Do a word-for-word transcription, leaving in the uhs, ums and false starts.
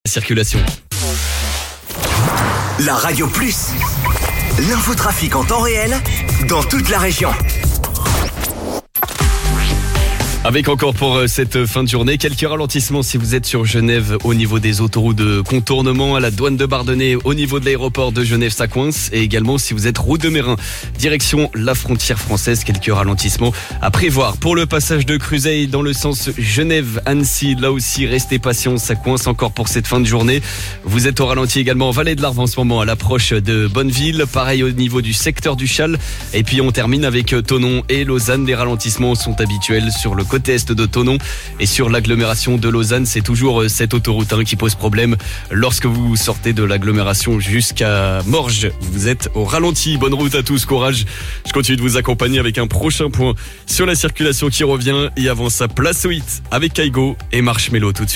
Circulation. La Radio Plus. L'infotrafic en temps réel dans toute la région. Avec encore pour cette fin de journée, quelques ralentissements si vous êtes sur Genève au niveau des autoroutes de contournement, à la douane de Bardonnay au niveau de l'aéroport de Genève, ça coince. Et également si vous êtes route de Mérin, direction la frontière française, quelques ralentissements à prévoir. Pour le passage de Cruzeil dans le sens Genève-Annecy, là aussi restez patients, ça coince encore pour cette fin de journée. Vous êtes au ralenti également en Vallée de l'Arve en ce moment à l'approche de Bonneville, pareil au niveau du secteur du Chal. Et puis on termine avec Thonon et Lausanne, les ralentissements sont habituels sur le côté est de Thonon et sur l'agglomération de Lausanne. C'est toujours cette autoroute hein, qui pose problème lorsque vous sortez de l'agglomération jusqu'à Morges. Vous êtes au ralenti. Bonne route à tous, courage. Je continue de vous accompagner avec un prochain point sur la circulation qui revient et avant ça, place au hit avec Kaigo et Marshmello tout de suite.